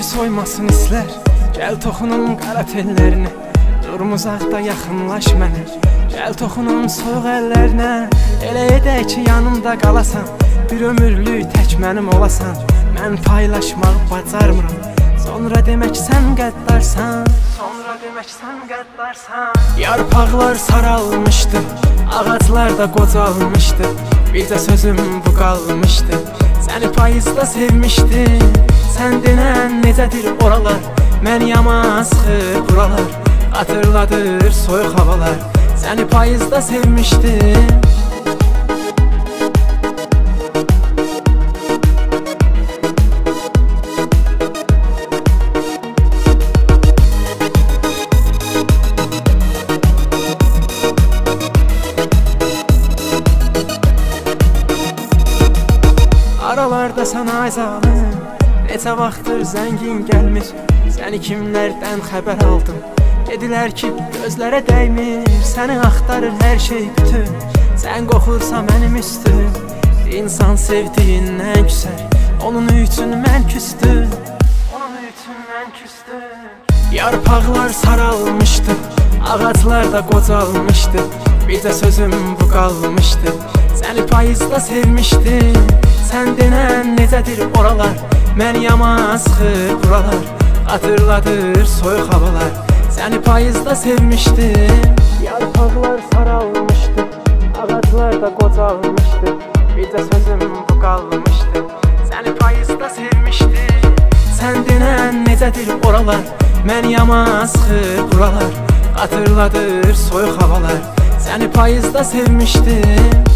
soymasın islər. Gəl toxunum qara tellərinə, durum uzaqda yaxınlaş mənə. Gəl toxunum soyuq əllərinə, elə edək ki yanımda qalasan. Bir ömürlük tək mənim olasan, mən paylaşmaq bacarmıram. Sonra demək sən qəddarsan, sonra demək sən qəddarsan. Yarpaqlar saralmışdı, ağaclar da qocalmışdı. Bircə sözüm bu qalmışdı, səni payızda sevmişdim. Sən denən necədir oralar, mən yaman sıxır buralar. Hatırladır soyuq havalar, səni payızda sevmişdim. Aralarda sana ayzalım, neçə vaxtdır zəngin gəlmir. Səni kimlərdən xəbər aldım, dedilər ki gözlərə dəymir. Səni axtarır hər şey bütün, sən qoxursa mənim üstüm. İnsan sevdiyindən küsər, onun üçün mən küstüm, onun üçün mən küstüm. Yarpaqlar saralmışdı, ağaclar da qocalmışdı. Bircə sözüm bu qalmışdı, səni payızda sevmişdim. Sən denən necədir oralar, mən yaman sıxır buralar. Hatırladır soyuq havalar, səni payızda sevmişdim. Yarpaqlar saralmışdı, ağaclar da qocalmışdı. Bircə sözüm bu qalmışdı, səni payızda sevmişdim. Sən denən necədir oralar, mən yaman sıxır buralar. Hatırladır soyuq havalar, səni payızda sevmişdim.